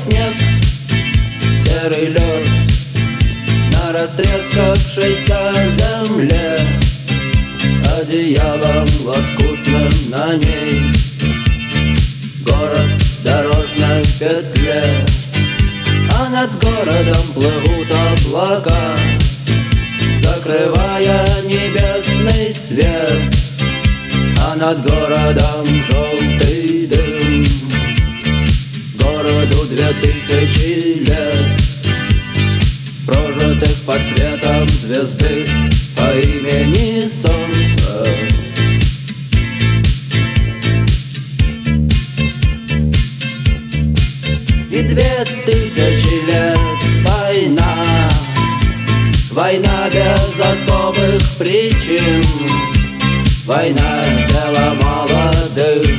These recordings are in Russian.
снег, серый лед на растрескавшейся земле, одеялом лоскутным на ней город в дорожной петле. А над городом плывут облака, закрывая небесный свет. А над городом желтый дым, городу 2000 лет, прожитых под светом звезды по имени Солнце. И 2000 лет война, война без особых причин, война дело молодых,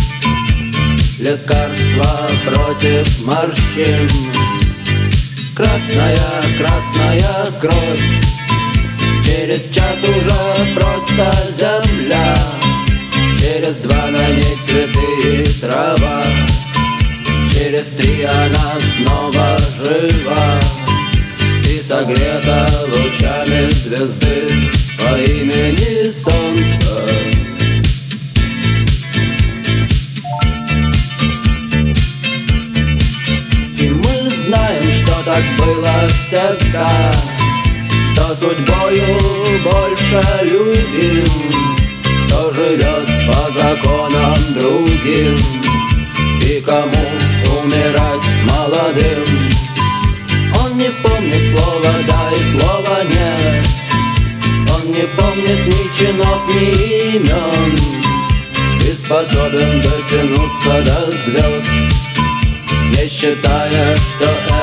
лекарства против морщин. Красная, красная кровь, через час уже просто земля, через 2 на ней цветы и трава, через 3 она снова жива и согрета лучами звезды по имени Солнце. И мы знаем, что так было всегда, что судьбою больше любим, кто живет по законам другим и кому умирать молодым. Он не помнит слова «да» и слова «нет», он не помнит ни чинов, ни имен, и способен дотянуться до звезд, не считая, что